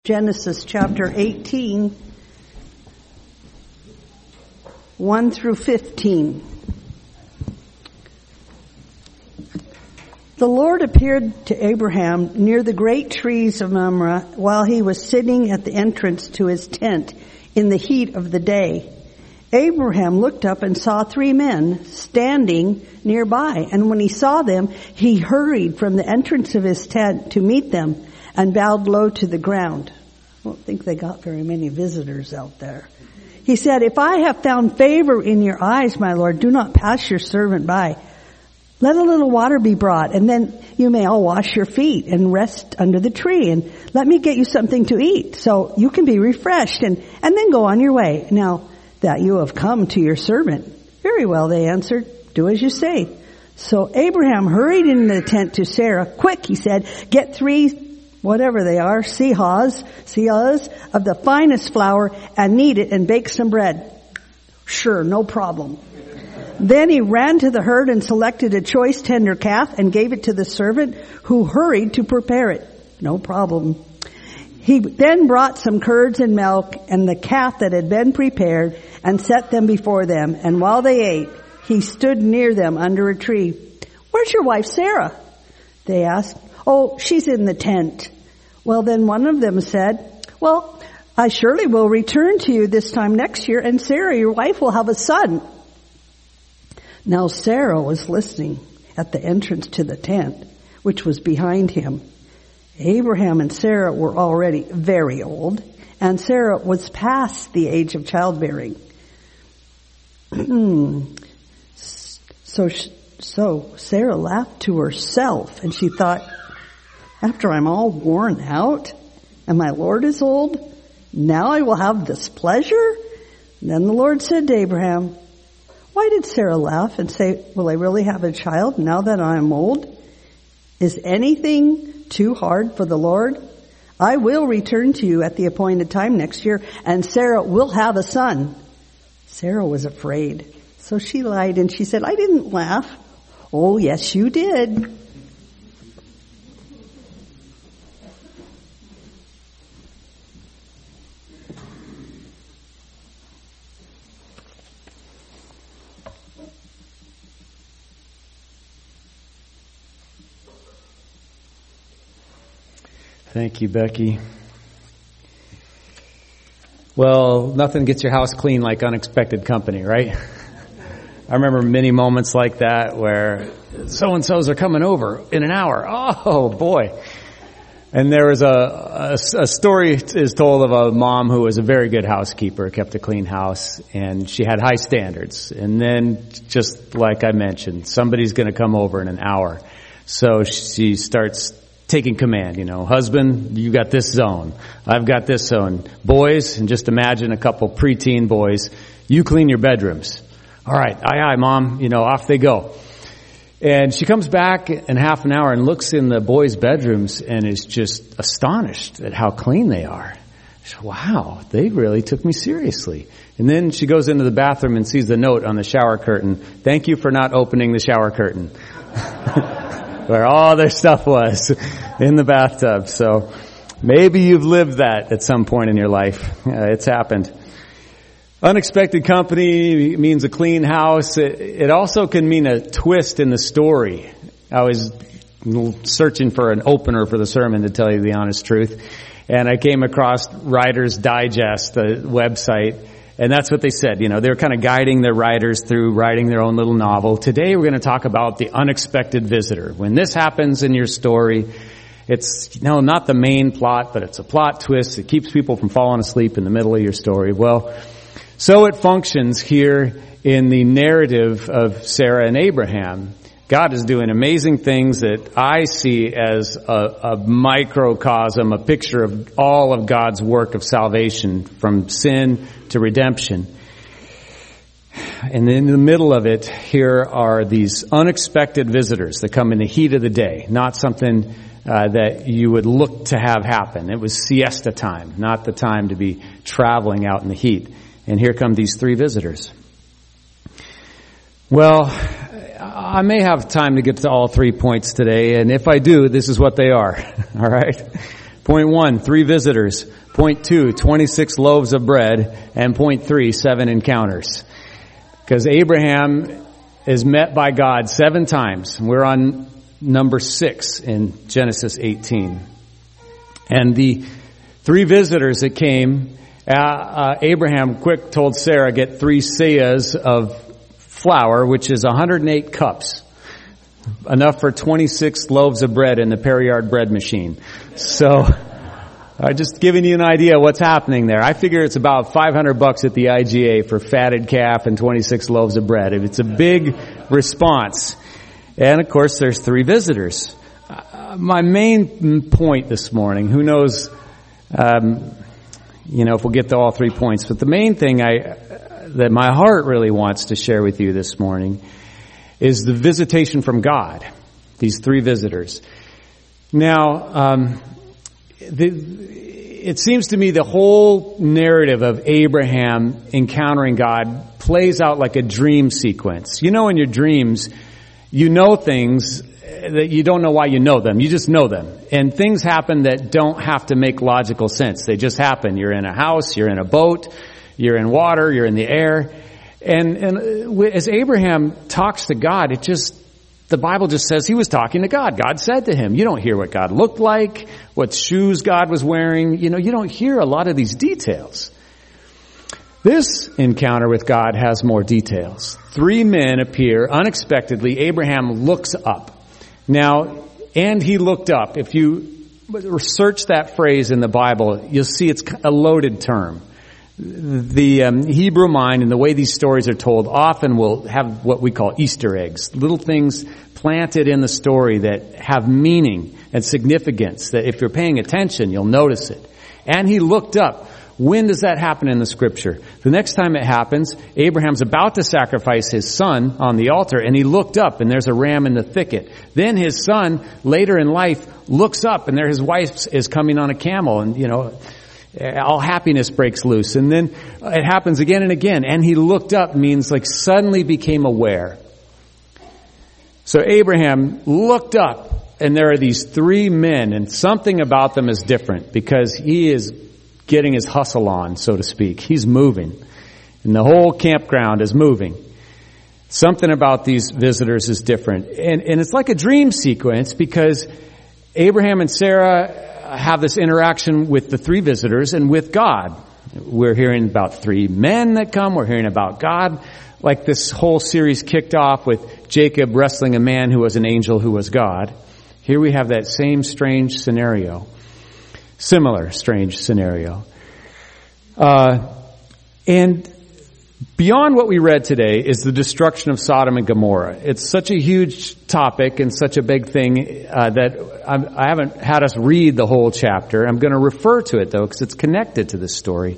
Genesis chapter 18, 1 through 15. The Lord appeared to Abraham near the great trees of Mamre while he was sitting at the entrance to his tent in the heat of the day. Abraham looked up and saw three men standing nearby, and when he saw them, he hurried from the entrance of his tent to meet them and bowed low to the ground. I don't think they got very many visitors out there. He said, "If I have found favor in your eyes, my Lord, do not pass your servant by. Let a little water be brought, and then you may all wash your feet and rest under the tree, and let me get you something to eat so you can be refreshed, and then go on your way. Now that you have come to your servant." "Very well," they answered. "Do as you say." So Abraham hurried into the tent to Sarah. "Quick," he said, "get three, whatever they are, seahs of the finest flour, and knead it and bake some bread." "Sure, no problem." Then he ran to the herd and selected a choice tender calf and gave it to the servant, who hurried to prepare it. "No problem." He then brought some curds and milk and the calf that had been prepared and set them before them. And while they ate, he stood near them under a tree. "Where's your wife Sarah?" they asked. "Oh, she's in the tent." Well, then one of them said, "Well, I surely will return to you this time next year, and Sarah, your wife, will have a son." Now Sarah was listening at the entrance to the tent, which was behind him. Abraham and Sarah were already very old, and Sarah was past the age of childbearing. So Sarah laughed to herself, and she thought, "After I'm all worn out, and my Lord is old, now I will have this pleasure?" And then the Lord said to Abraham, "Why did Sarah laugh and say, 'Will I really have a child now that I am old?' Is anything too hard for the Lord? I will return to you at the appointed time next year, and Sarah will have a son." Sarah was afraid, so she lied and she said, "I didn't laugh." "Oh, yes, you did." Thank you, Becky. Well, nothing gets your house clean like unexpected company, right? I remember many moments like that where so-and-sos are coming over in an hour. Oh, boy. And there was a story is told of a mom who was a very good housekeeper, kept a clean house, and she had high standards. And then, just like I mentioned, somebody's going to come over in an hour. So she starts taking command, "Husband, you got this zone. I've got this zone. Boys," and just imagine a couple preteen boys, "you clean your bedrooms." "All right, aye, Mom," off they go. And she comes back in half an hour and looks in the boys' bedrooms and is just astonished at how clean they are. She said, "Wow, they really took me seriously." And then she goes into the bathroom and sees the note on the shower curtain, "Thank you for not opening the shower curtain." Where all their stuff was in the bathtub. So maybe you've lived that at some point in your life. It's happened. Unexpected company means a clean house. It also can mean a twist in the story. I was searching for an opener for the sermon, to tell you the honest truth, and I came across Writer's Digest, the website. And that's what they said. They were kind of guiding their writers through writing their own little novel. Today we're going to talk about the unexpected visitor. When this happens in your story, it's, not the main plot, but it's a plot twist. It keeps people from falling asleep in the middle of your story. Well, so it functions here in the narrative of Sarah and Abraham. God is doing amazing things that I see as a microcosm, a picture of all of God's work of salvation from sin to redemption. And in the middle of it, here are these unexpected visitors that come in the heat of the day, not something that you would look to have happen. It was siesta time, not the time to be traveling out in the heat. And here come these three visitors. Well, I may have time to get to all 3 points today, and if I do, this is what they are. All right? Point 1, 3 visitors. Point 2, 26 loaves of bread. And point 3, 7 encounters. Because Abraham is met by God 7 times. We're on number 6 in Genesis 18. And the 3 visitors that came, Abraham quick told Sarah, get 3 seahs of flour, which is 108 cups. Enough for 26 loaves of bread in the Periyard bread machine. So, just giving you an idea of what's happening there. I figure it's about $500 at the IGA for fatted calf and 26 loaves of bread. It's a big response. And of course, there's 3 visitors. My main point this morning, who knows, if we'll get to all 3 points, but the main thing that my heart really wants to share with you this morning is the visitation from God. These 3 visitors. Now, it seems to me the whole narrative of Abraham encountering God plays out like a dream sequence. In your dreams, you know things that you don't know why you know them. You just know them. And things happen that don't have to make logical sense. They just happen. You're in a house, you're in a boat, you're in water, you're in the air. And as Abraham talks to God, the Bible just says he was talking to God. God said to him, you don't hear what God looked like, what shoes God was wearing. You don't hear a lot of these details. This encounter with God has more details. 3 men appear unexpectedly. Abraham looks up. Now, and he looked up. If you search that phrase in the Bible, you'll see it's a loaded term. The Hebrew mind and the way these stories are told often will have what we call Easter eggs, little things planted in the story that have meaning and significance, that if you're paying attention, you'll notice it. And he looked up. When does that happen in the scripture? The next time it happens, Abraham's about to sacrifice his son on the altar, and he looked up, and there's a ram in the thicket. Then his son, later in life, looks up, and there his wife is coming on a camel, and all happiness breaks loose. And then it happens again and again. And he looked up means like suddenly became aware. So Abraham looked up, and there are these 3 men, and something about them is different because he is getting his hustle on, so to speak. He's moving. And the whole campground is moving. Something about these visitors is different. And it's like a dream sequence because Abraham and Sarah have this interaction with the 3 visitors and with God. We're hearing about 3 men that come. We're hearing about God. Like this whole series kicked off with Jacob wrestling a man who was an angel who was God. Here we have that same strange scenario. Similar strange scenario. And beyond what we read today is the destruction of Sodom and Gomorrah. It's such a huge topic and such a big thing that I haven't had us read the whole chapter. I'm going to refer to it, though, because it's connected to this story.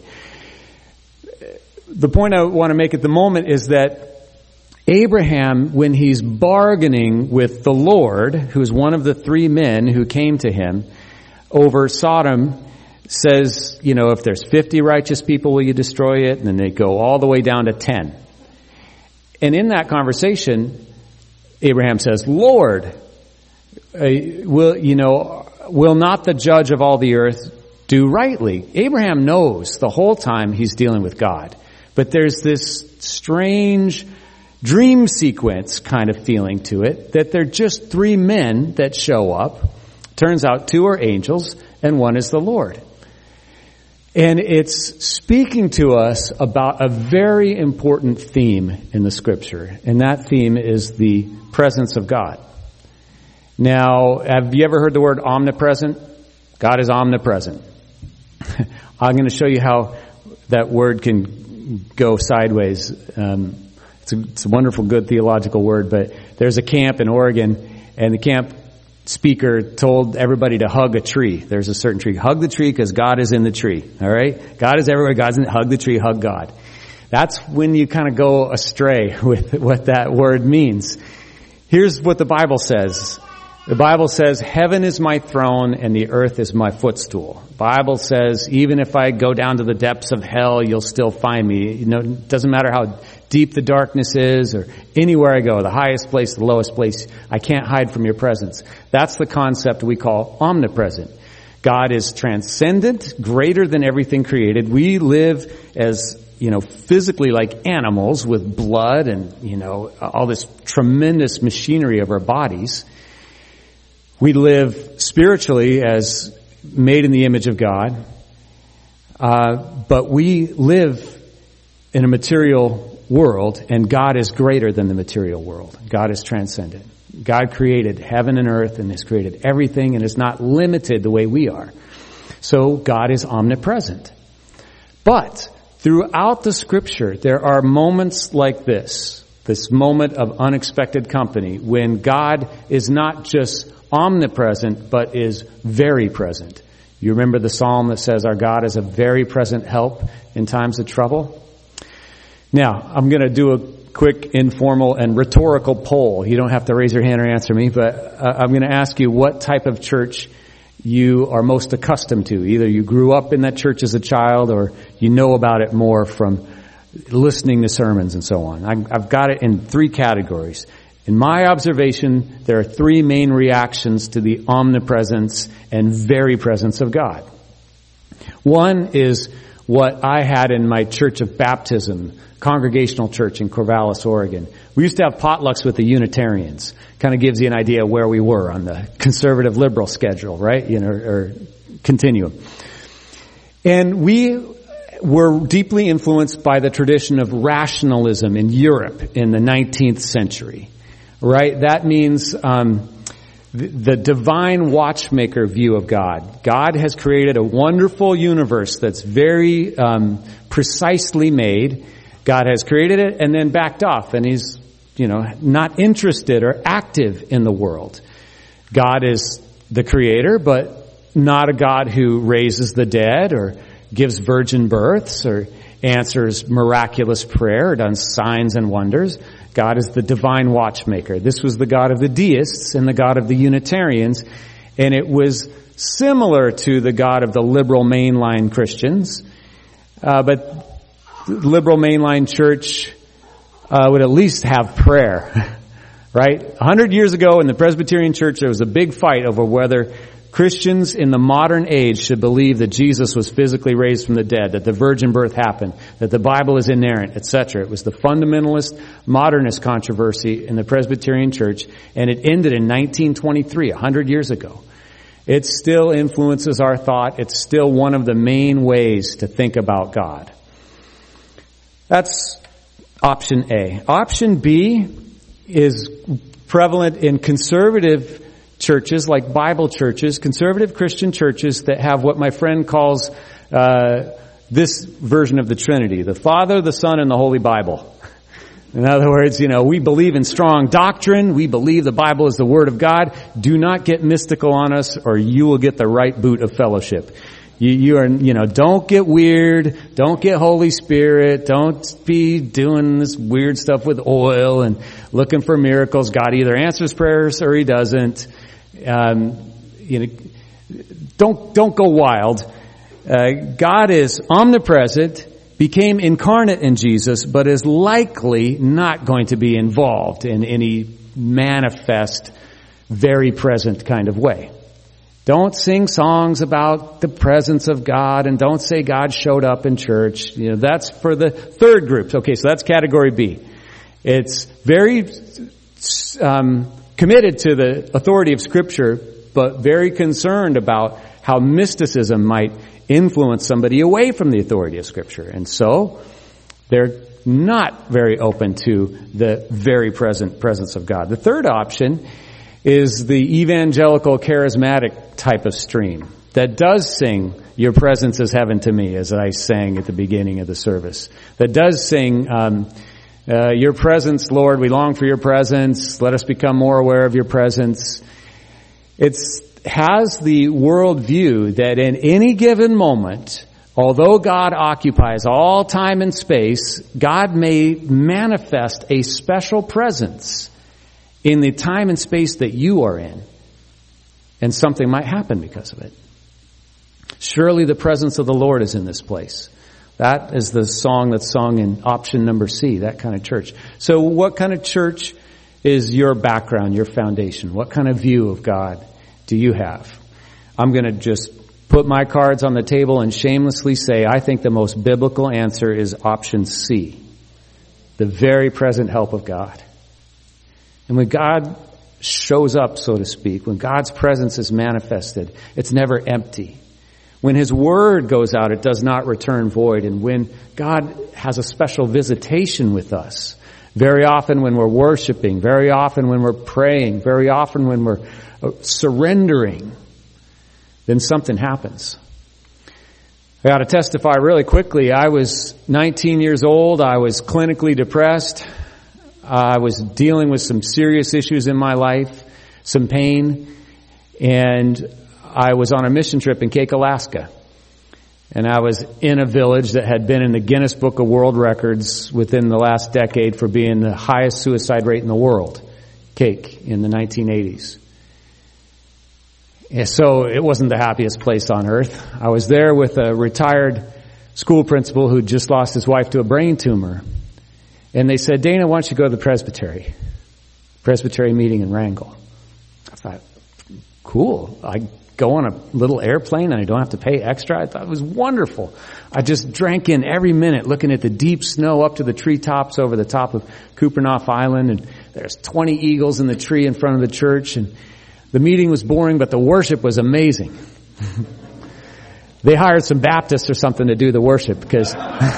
The point I want to make at the moment is that Abraham, when he's bargaining with the Lord, who's one of the 3 men who came to him over Sodom, says, if there's 50 righteous people, will you destroy it? And then they go all the way down to 10. And in that conversation, Abraham says, Lord, will not the judge of all the earth do rightly? Abraham knows the whole time he's dealing with God. But there's this strange dream sequence kind of feeling to it, that they're just 3 men that show up. Turns out 2 are angels and 1 is the Lord. And it's speaking to us about a very important theme in the scripture. And that theme is the presence of God. Now, have you ever heard the word omnipresent? God is omnipresent. I'm going to show you how that word can go sideways. It's a wonderful, good theological word, but there's a camp in Oregon, and the camp speaker told everybody to hug a tree. There's a certain tree. Hug the tree because God is in the tree. All right? God is everywhere. God's in it. Hug the tree. Hug God. That's when you kind of go astray with what that word means. Here's what the Bible says. The Bible says, heaven is my throne and the earth is my footstool. The Bible says, even if I go down to the depths of hell, you'll still find me. It doesn't matter how deep the darkness is or anywhere I go, the highest place, the lowest place, I can't hide from your presence. That's the concept we call omnipresent. God is transcendent, greater than everything created. We live as, physically like animals with blood and, all this tremendous machinery of our bodies. We live spiritually as made in the image of God. But we live in a material world, and God is greater than the material world. God is transcendent. God created heaven and earth and has created everything and is not limited the way we are. So God is omnipresent. But throughout the scripture, there are moments like this moment of unexpected company when God is not just omnipresent, but is very present. You remember the psalm that says our God is a very present help in times of trouble? Now, I'm going to do a quick informal and rhetorical poll. You don't have to raise your hand or answer me, but I'm going to ask you what type of church you are most accustomed to. Either you grew up in that church as a child or you know about it more from listening to sermons and so on. I've got it in 3 categories. In my observation, there are 3 main reactions to the omnipresence and very presence of God. One is what I had in my church of baptism, Congregational Church in Corvallis, Oregon. We used to have potlucks with the Unitarians. Kind of gives you an idea where we were on the conservative liberal schedule, right? Or continuum. And we were deeply influenced by the tradition of rationalism in Europe in the 19th century, right? That means the divine watchmaker view of God. God has created a wonderful universe that's very precisely made. God has created it and then backed off, and he's, not interested or active in the world. God is the creator, but not a God who raises the dead or gives virgin births or answers miraculous prayer or does signs and wonders. God is the divine watchmaker. This was the God of the deists and the God of the Unitarians, and it was similar to the God of the liberal mainline Christians, but liberal mainline church would at least have prayer, right? 100 years ago in the Presbyterian church, there was a big fight over whether Christians in the modern age should believe that Jesus was physically raised from the dead, that the virgin birth happened, that the Bible is inerrant, etc. It was the fundamentalist, modernist controversy in the Presbyterian church, and it ended in 1923, 100 years ago. It still influences our thought. It's still one of the main ways to think about God. That's option A. Option B is prevalent in conservative churches like Bible churches, conservative Christian churches that have what my friend calls this version of the Trinity, the Father, the Son, and the Holy Bible. In other words, we believe in strong doctrine. We believe the Bible is the Word of God. Do not get mystical on us or you will get the right boot of fellowship. You are, don't get weird. Don't get Holy Spirit. Don't be doing this weird stuff with oil and looking for miracles. God either answers prayers or He doesn't. Don't go wild. God is omnipresent, became incarnate in Jesus, but is likely not going to be involved in any manifest, very present kind of way. Don't sing songs about the presence of God, and don't say God showed up in church. That's for the third group. Okay, so that's category B. It's very committed to the authority of Scripture, but very concerned about how mysticism might influence somebody away from the authority of Scripture. And so they're not very open to the very present presence of God. The third option is the evangelical charismatic type of stream that does sing, "Your presence is heaven to me," as I sang at the beginning of the service. That does sing, "Your presence, Lord, we long for your presence. Let us become more aware of your presence." It has the worldview that in any given moment, although God occupies all time and space, God may manifest a special presence in the time and space that you are in, and something might happen because of it. Surely the presence of the Lord is in this place. That is the song that's sung in option number C, that kind of church. So what kind of church is your background, your foundation? What kind of view of God do you have? I'm going to just put my cards on the table and shamelessly say, I think the most biblical answer is option C. The very present help of God. And when God shows up, so to speak, when God's presence is manifested, it's never empty. When His Word goes out, it does not return void. And when God has a special visitation with us, very often when we're worshiping, very often when we're praying, very often when we're surrendering, then something happens. I got to testify really quickly. I was 19 years old. I was clinically depressed. I was dealing with some serious issues in my life, some pain, and I was on a mission trip in Cake, Alaska. And I was in a village that had been in the Guinness Book of World Records within the last decade for being the highest suicide rate in the world, Cake, in the 1980s. And so it wasn't the happiest place on earth. I was there with a retired school principal who just lost his wife to a brain tumor. And they said, Dana, why don't you go to the Presbytery meeting in Wrangell? I thought, cool. I go on a little airplane and I don't have to pay extra. I thought it was wonderful. I just drank in every minute looking at the deep snow up to the treetops over the top of Kupreanof Island. And there's 20 eagles in the tree in front of the church. And the meeting was boring, but the worship was amazing. They hired some Baptists or something to do the worship because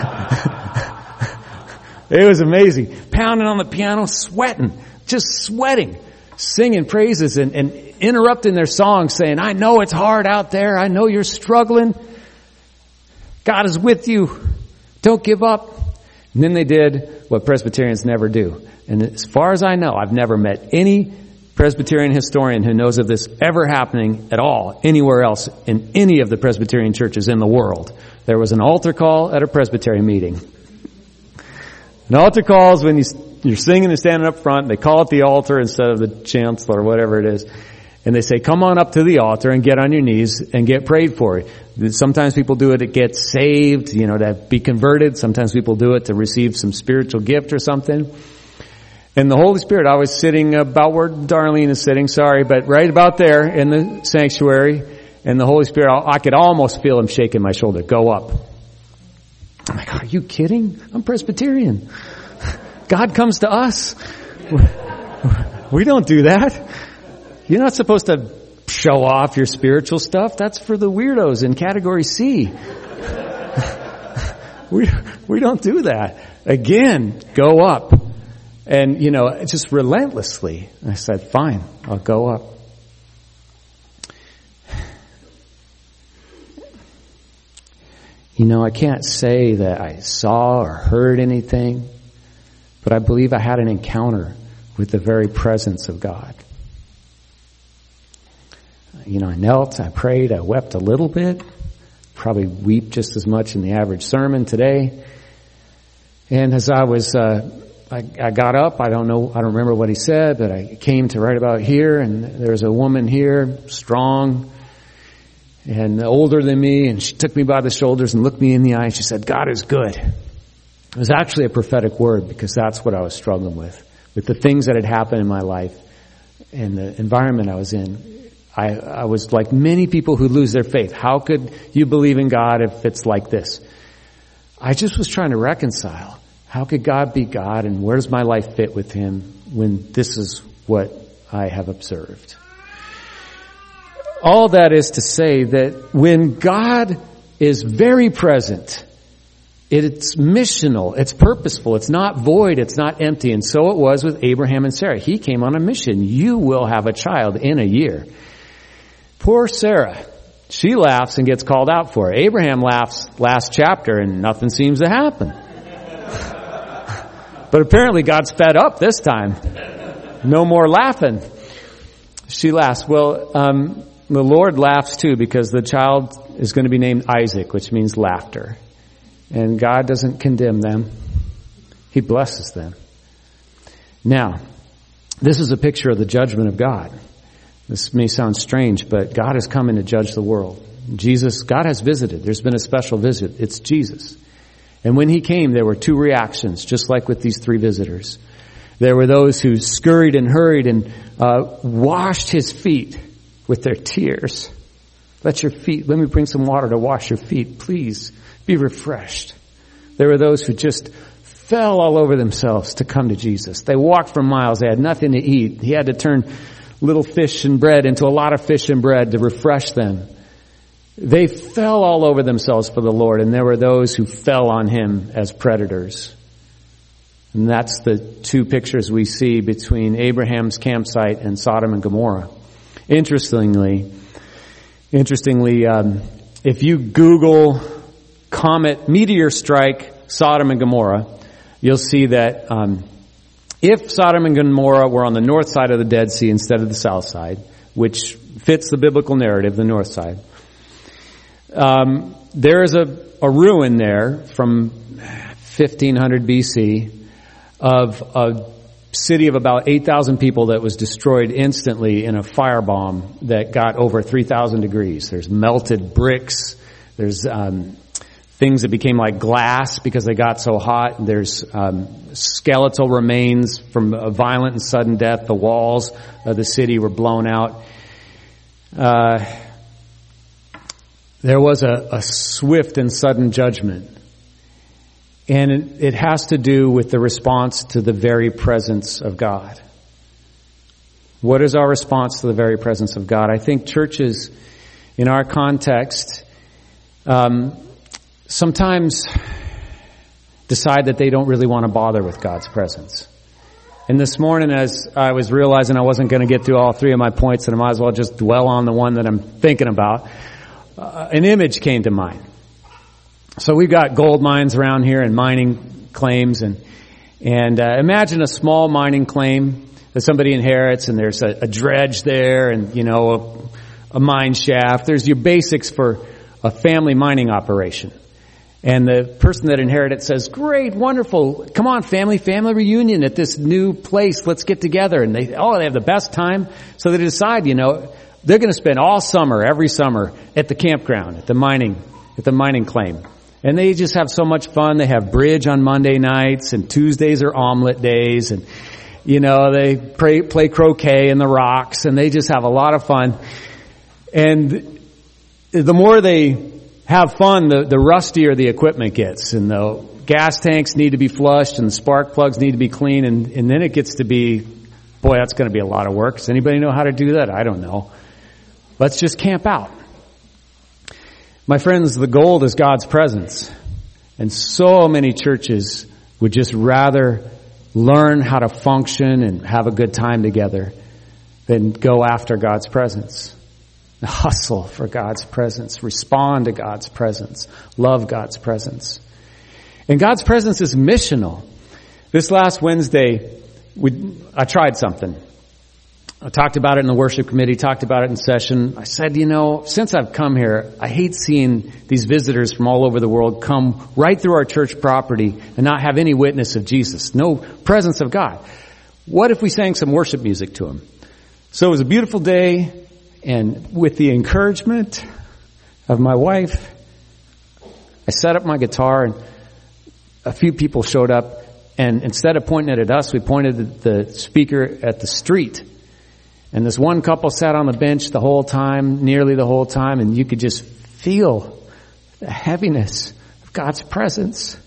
it was amazing. Pounding on the piano, just sweating, singing praises and interrupting their songs saying, I know it's hard out there. I know you're struggling. God is with you. Don't give up. And then they did what Presbyterians never do. And as far as I know, I've never met any Presbyterian historian who knows of this ever happening at all anywhere else in any of the Presbyterian churches in the world. There was an altar call at a Presbyterian meeting. An altar call is when you're singing and standing up front. They call it the altar instead of the chancel or whatever it is. And they say, come on up to the altar and get on your knees and get prayed for. Sometimes people do it to get saved, to be converted. Sometimes people do it to receive some spiritual gift or something. And the Holy Spirit, I was sitting about where Darlene is sitting, but right about there in the sanctuary. And the Holy Spirit, I could almost feel Him shaking my shoulder. Go up. I'm like, are you kidding? I'm Presbyterian. God comes to us. We don't do that. You're not supposed to show off your spiritual stuff. That's for the weirdos in category C. We don't do that. Again, go up. And, just relentlessly. I said, fine, I'll go up. I can't say that I saw or heard anything, but I believe I had an encounter with the very presence of God. I knelt, I prayed, I wept a little bit, probably weep just as much in the average sermon today. And as I was, I got up, I don't remember what he said, but I came to right about here, and there's a woman here, strong, and older than me, and she took me by the shoulders and looked me in the eye, and she said, God is good. It was actually a prophetic word, because that's what I was struggling with the things that had happened in my life and the environment I was in. I was like many people who lose their faith. How could you believe in God if it's like this? I just was trying to reconcile. How could God be God, and where does my life fit with Him when this is what I have observed? All that is to say that when God is very present, it's missional, it's purposeful, it's not void, it's not empty. And so it was with Abraham and Sarah. He came on a mission. You will have a child in a year. Poor Sarah. She laughs and gets called out for it. Abraham laughs last chapter and nothing seems to happen. But apparently God's fed up this time. No more laughing. She laughs. Well, the Lord laughs too, because the child is going to be named Isaac, which means laughter. And God doesn't condemn them. He blesses them. Now, this is a picture of the judgment of God. This may sound strange, but God is coming to judge the world. God has visited. There's been a special visit. It's Jesus. And when He came, there were two reactions, just like with these three visitors. There were those who scurried and hurried and washed His feet with their tears, Let me bring some water to wash your feet. Please be refreshed. There were those who just fell all over themselves to come to Jesus. They walked for miles. They had nothing to eat. He had to turn little fish and bread into a lot of fish and bread to refresh them. They fell all over themselves for the Lord, and there were those who fell on him as predators. And that's the two pictures we see between Abraham's campsite and Sodom and Gomorrah. Interestingly, if you Google meteor strike Sodom and Gomorrah, you'll see that if Sodom and Gomorrah were on the north side of the Dead Sea instead of the south side, which fits the biblical narrative, the north side, there is a ruin there from 1500 BC of a city of about 8,000 people that was destroyed instantly in a firebomb that got over 3,000 degrees. There's melted bricks. There's things that became like glass because they got so hot. There's skeletal remains from a violent and sudden death. The walls of the city were blown out. There was a swift and sudden judgment. And it has to do with the response to the very presence of God. What is our response to the very presence of God? I think churches, in our context, sometimes decide that they don't really want to bother with God's presence. And this morning, as I was realizing I wasn't going to get through all three of my points, and I might as well just dwell on the one that I'm thinking about, an image came to mind. So we've got gold mines around here and mining claims, and imagine a small mining claim that somebody inherits, and there's a dredge there, and a mine shaft. There's your basics for a family mining operation. And the person that inherited it says, "Great, wonderful, come on, family reunion at this new place. Let's get together." And they have the best time. So they decide, they're going to spend all summer, every summer, at the campground, at the mining claim. And they just have so much fun. They have bridge on Monday nights, and Tuesdays are omelet days, and they play croquet in the rocks, and they just have a lot of fun. And the more they have fun, the rustier the equipment gets, and the gas tanks need to be flushed, and the spark plugs need to be clean, and then it gets to be, boy, that's going to be a lot of work. Does anybody know how to do that? I don't know. Let's just camp out. My friends, the gold is God's presence. And so many churches would just rather learn how to function and have a good time together than go after God's presence. Hustle for God's presence. Respond to God's presence. Love God's presence. And God's presence is missional. This last Wednesday, I tried something. I talked about it in the worship committee, talked about it in session. I said, since I've come here, I hate seeing these visitors from all over the world come right through our church property and not have any witness of Jesus, no presence of God. What if we sang some worship music to them? So it was a beautiful day, and with the encouragement of my wife, I set up my guitar, and a few people showed up, and instead of pointing it at us, we pointed at the speaker at the street. And this one couple sat on the bench the whole time, nearly the whole time, and you could just feel the heaviness of God's presence.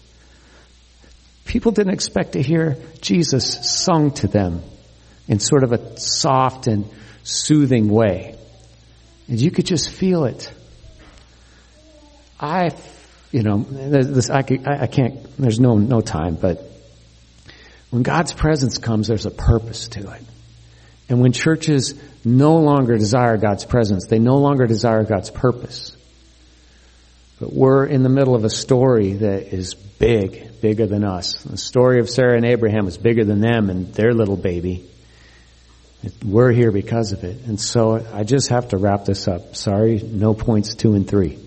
People didn't expect to hear Jesus sung to them in sort of a soft and soothing way. And you could just feel it. I can't, there's no time, but when God's presence comes, there's a purpose to it. And when churches no longer desire God's presence, they no longer desire God's purpose. But we're in the middle of a story that is bigger than us. The story of Sarah and Abraham is bigger than them and their little baby. We're here because of it. And so I just have to wrap this up. Sorry, no points 2 and 3.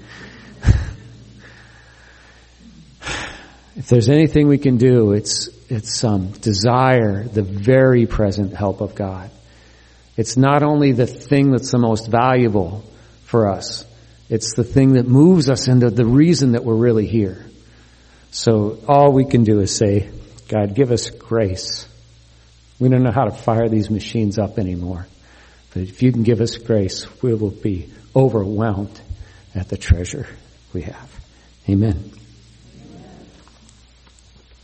If there's anything we can do, it's desire the very present help of God. It's not only the thing that's the most valuable for us. It's the thing that moves us into the reason that we're really here. So all we can do is say, God, give us grace. We don't know how to fire these machines up anymore. But if you can give us grace, we will be overwhelmed at the treasure we have. Amen.